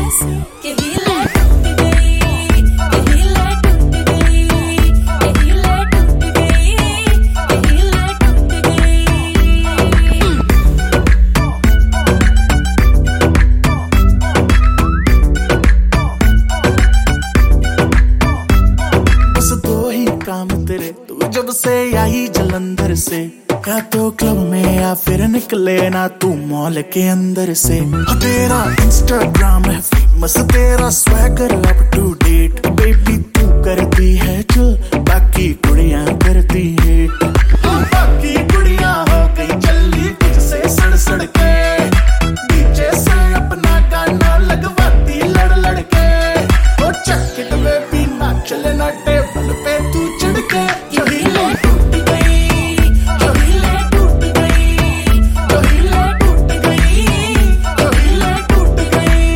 काम तेरे तू जब से आई जलंधर से, या तो क्लब में या फिर निकले ना तू मॉल के अंदर से। तेरा इंस्टाग्राम है फेमस, तेरा swagger up to date. Baby तू करती है जो बाकी कुड़ियां करती है। बाकी कुड़ियां हो गई चली तुझसे सड़ सड़ के, डीजे से अपना गाना लगवाती लड़ लड़ के। ओ चक इट बेबी ना चले ना टेबल पे तू चढ़ के। जो हीले टूट गई, जो हीले टूट गई, जो हीले टूट गई, जो हीले टूट गई।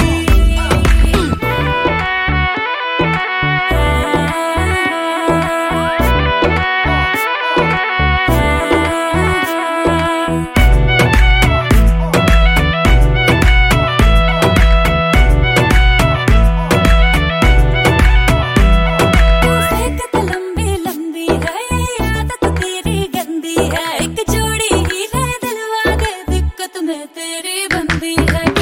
तेरी बंदी है।